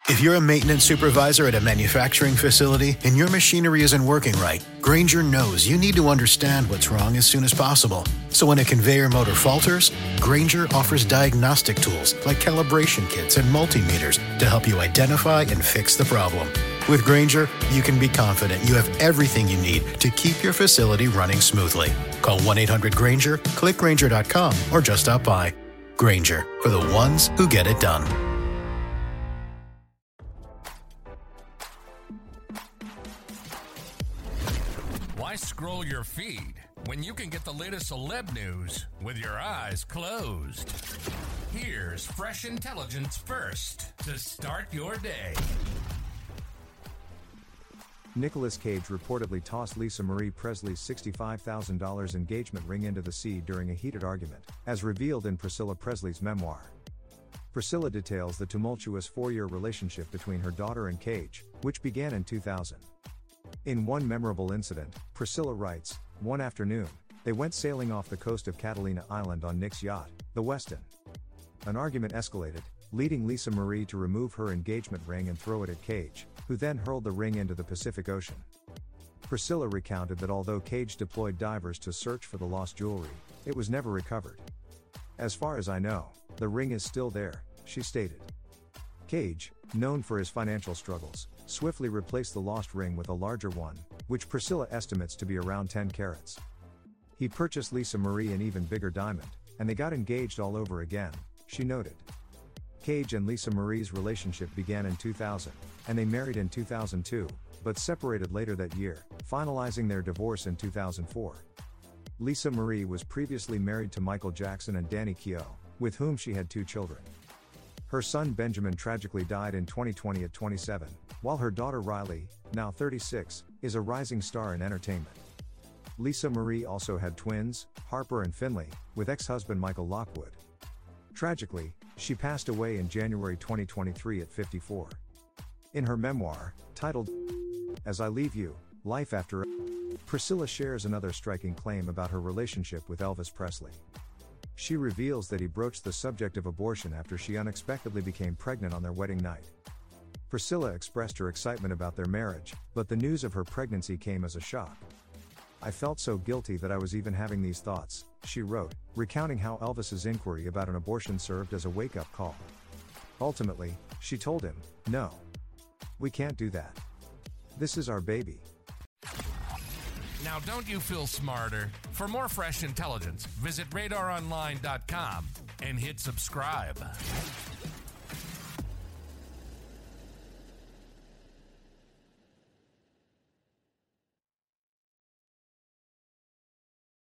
If you're a maintenance supervisor at a manufacturing facility and your machinery isn't working right, Grainger knows you need to understand what's wrong as soon as possible. So when a conveyor motor falters, Grainger offers diagnostic tools like calibration kits and multimeters to help you identify and fix the problem. With Grainger, you can be confident you have everything you need to keep your facility running smoothly. Call 1-800-GRAINGER, click Grainger.com, or just stop by. Grainger, for the ones who get it done. Why scroll your feed when you can get the latest celeb news with your eyes closed? Here's fresh intelligence first to start your day. Nicolas Cage reportedly tossed Lisa Marie Presley's $65,000 engagement ring into the sea during a heated argument, as revealed in Priscilla Presley's memoir. Priscilla details the tumultuous 4-year relationship between her daughter and Cage, which began in 2000. In one memorable incident, Priscilla writes, "One afternoon, they went sailing off the coast of Catalina Island on Nick's yacht, the Weston. An argument escalated, leading Lisa Marie to remove her engagement ring and throw it at Cage, who then hurled the ring into the Pacific Ocean." Priscilla recounted that although Cage deployed divers to search for the lost jewelry, it was never recovered. "As far as I know, the ring is still there," she stated. Cage, known for his financial struggles, swiftly replaced the lost ring with a larger one, which Priscilla estimates to be around 10 carats. He purchased Lisa Marie an even bigger diamond, and they got engaged all over again, she noted. Cage and Lisa Marie's relationship began in 2000, and they married in 2002, but separated later that year, finalizing their divorce in 2004. Lisa Marie was previously married to Michael Jackson and Danny Keough, with whom she had 2 children. Her son Benjamin tragically died in 2020 at 27, while her daughter Riley, now 36, is a rising star in entertainment. Lisa Marie also had twins, Harper and Finley, with ex-husband Michael Lockwood. Tragically, she passed away in January 2023 at 54. In her memoir, titled As I Leave You, Life After, Priscilla shares another striking claim about her relationship with Elvis Presley. She reveals that he broached the subject of abortion after she unexpectedly became pregnant on their wedding night. Priscilla expressed her excitement about their marriage, but the news of her pregnancy came as a shock. "I felt so guilty that I was even having these thoughts," she wrote, recounting how Elvis's inquiry about an abortion served as a wake-up call. Ultimately, she told him, "No. We can't do that. This is our baby." Now, don't you feel smarter? For more fresh intelligence, visit RadarOnline.com and hit subscribe.